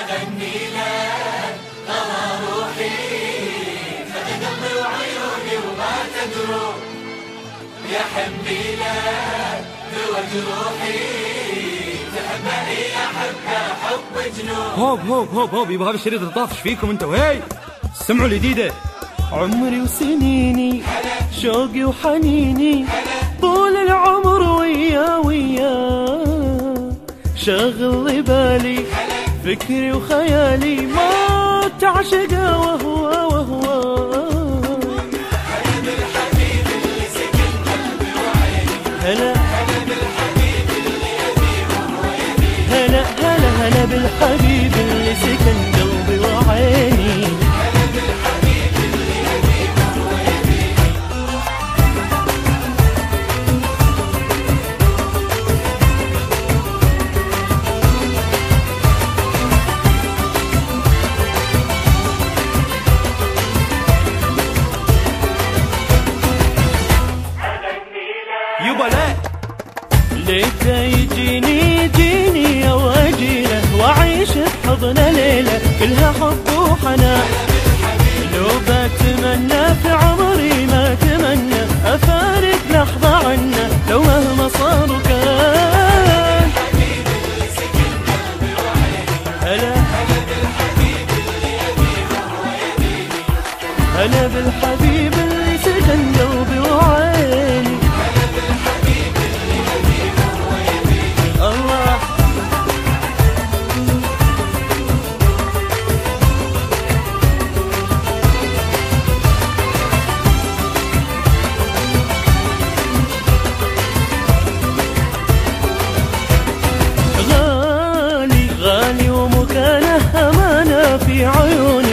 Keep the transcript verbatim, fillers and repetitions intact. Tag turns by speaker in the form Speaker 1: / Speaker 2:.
Speaker 1: أغني لك غلا روحي، فدى قلبي وعيوني وما تدرون، يا حبي لك ذوى جروحي، تحبني أحبها حب جنون.
Speaker 2: هوب هوب هوب هوب يبغى هذا الشريط طافش فيكم انتوا. هاي سمعوا الجديدة. عمري وسنيني شوقي وحنيني طول العمر ويا ويا، شغل بالي فكري وخيالي ما تعشقه وهو وهو.
Speaker 1: هلا بالحبيب اللي سكن قلبي وعيني،
Speaker 2: هلا
Speaker 1: هلا بالحبيب اللي يبي وهو يبي،
Speaker 2: هلا هلا هلا بالحبيب اللي سكن قلبي وعيني.
Speaker 1: هلا بالحبيب اللي يبي وهو يبي.
Speaker 2: يبا لا ليت يجيني يجيني واجيله واعيش بحضنه ليله كلها حب وحنان. لو بتمنى في عمري ما اتمنى افارق لحظه عنه لو مهما صار وكان. هلا هلا بالحبيب اللي سكن قلبي وعيني. الله غالي غالي ومكانه أمانة في عيوني.